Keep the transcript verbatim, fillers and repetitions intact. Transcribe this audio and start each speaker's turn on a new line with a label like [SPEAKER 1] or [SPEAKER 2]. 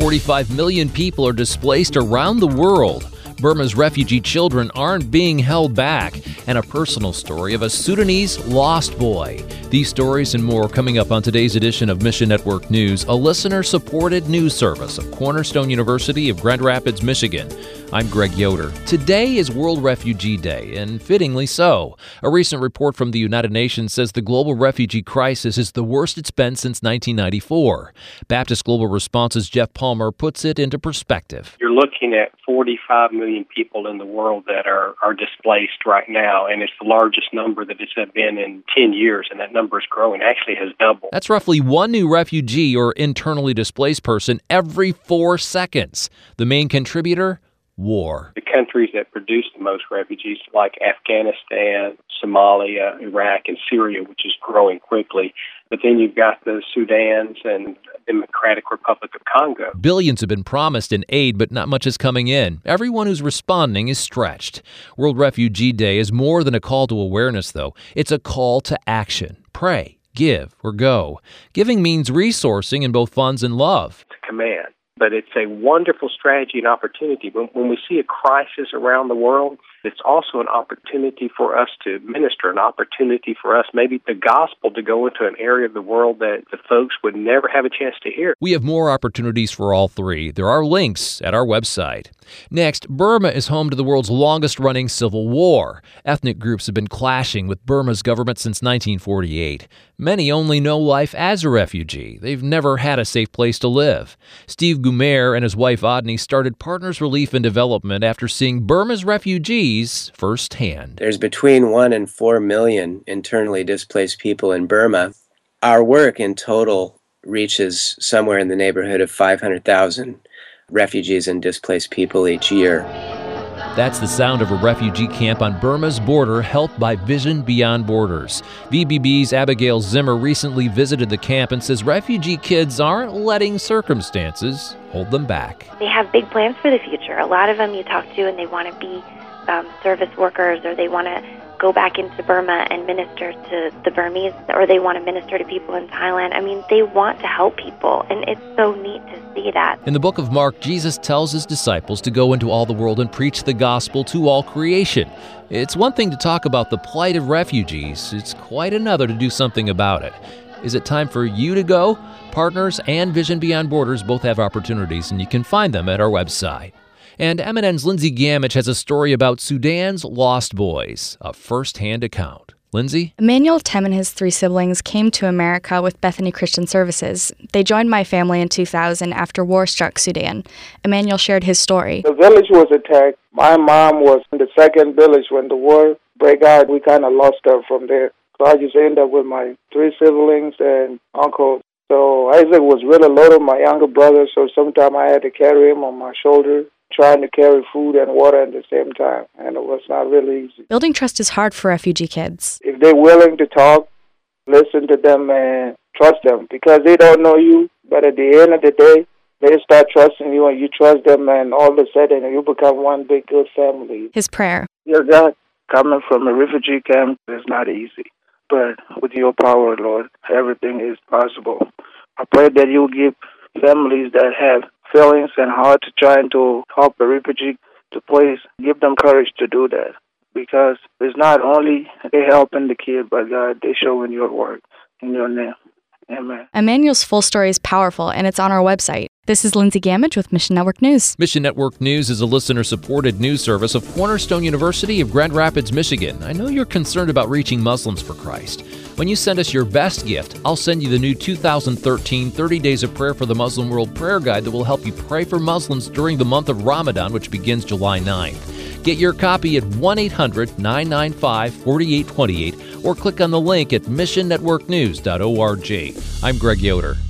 [SPEAKER 1] forty-five million people are displaced around the world. Burma's refugee children aren't being held back, and a personal story of a Sudanese lost boy. These stories and more coming up on today's edition of Mission Network News, a listener-supported news service of Cornerstone University of Grand Rapids, Michigan. I'm Greg Yoder. Today is World Refugee Day, and fittingly so. A recent report from the United Nations says the global refugee crisis is the worst it's been since nineteen ninety-four. Baptist Global Response's Jeff Palmer puts it into perspective.
[SPEAKER 2] You're looking at forty-five million people in the world that are, are displaced right now, and it's the largest number that it's been in ten years, and that number is growing. Actually has doubled.
[SPEAKER 1] That's roughly one new refugee or internally displaced person every four seconds. The main contributor? War.
[SPEAKER 2] The countries that produce the most refugees, like Afghanistan, Somalia, Iraq, and Syria, which is growing quickly. But then you've got the Sudans and Democratic Republic of Congo.
[SPEAKER 1] Billions have been promised in aid, but not much is coming in. Everyone who's responding is stretched. World Refugee Day is more than a call to awareness, though. It's a call to action. Pray, give, or go. Giving means resourcing in both funds and love.
[SPEAKER 2] It's a command. But it's a wonderful strategy and opportunity. When, when we see a crisis around the world, it's also an opportunity for us to minister, an opportunity for us, maybe the gospel, to go into an area of the world that the folks would never have a chance to hear.
[SPEAKER 1] We have more opportunities for all three. There are links at our website. Next, Burma is home to the world's longest-running civil war. Ethnic groups have been clashing with Burma's government since nineteen forty-eight. Many only know life as a refugee. They've never had a safe place to live. Steve Gumer and his wife Adni started Partners Relief and Development after seeing Burma's refugees firsthand.
[SPEAKER 3] There's between one and four million internally displaced people in Burma. Our work in total reaches somewhere in the neighborhood of five hundred thousand refugees and displaced people each year.
[SPEAKER 1] That's the sound of a refugee camp on Burma's border helped by Vision Beyond Borders. V B B's Abigail Zimmer recently visited the camp and says refugee kids aren't letting circumstances hold them back.
[SPEAKER 4] They have big plans for the future. A lot of them you talk to and they want to be um, service workers, or they want to go back into Burma and minister to the Burmese, or they want to minister to people in Thailand. I mean, they want to help people, and it's so neat to see that.
[SPEAKER 1] In the book of Mark, Jesus tells his disciples to go into all the world and preach the gospel to all creation. It's one thing to talk about the plight of refugees. It's quite another to do something about it. Is it time for you to go? Partners and Vision Beyond Borders both have opportunities, and you can find them at our website. And M N N's Lindsay Gamage has a story about Sudan's lost boys, a first-hand account. Lindsay?
[SPEAKER 5] Emmanuel Tem and his three siblings came to America with Bethany Christian Services. They joined my family in two thousand after war struck Sudan. Emmanuel shared his story.
[SPEAKER 6] The village was attacked. My mom was in the second village when the war broke out. We kind of lost her from there. So I just ended up with my three siblings and uncle. So Isaac was really loaded, my younger brother, so sometimes I had to carry him on my shoulder, trying to carry food and water at the same time, and it was not really easy.
[SPEAKER 5] Building trust is hard for refugee kids.
[SPEAKER 6] If they're willing to talk, listen to them and trust them, because they don't know you, but at the end of the day, they start trusting you and you trust them, and all of a sudden you become one big good family.
[SPEAKER 5] His prayer.
[SPEAKER 6] Dear God, coming from a refugee camp is not easy, but with your power, Lord, everything is possible. I pray that you give families that have feelings and heart to trying to help a refugee to please give them courage to do that, because it's not only they helping the kid, but God, they showing your work in your name. Amen.
[SPEAKER 5] Emmanuel's full story is powerful, and it's on our website. This is Lindsay Gamage with Mission Network News.
[SPEAKER 1] Mission Network News is a listener-supported news service of Cornerstone University of Grand Rapids, Michigan. I know you're concerned about reaching Muslims for Christ. When you send us your best gift, I'll send you the new two thousand thirteen thirty Days of Prayer for the Muslim World Prayer Guide that will help you pray for Muslims during the month of Ramadan, which begins July ninth. Get your copy at one eight hundred nine nine five four eight two eight or click on the link at mission network news dot org. I'm Greg Yoder.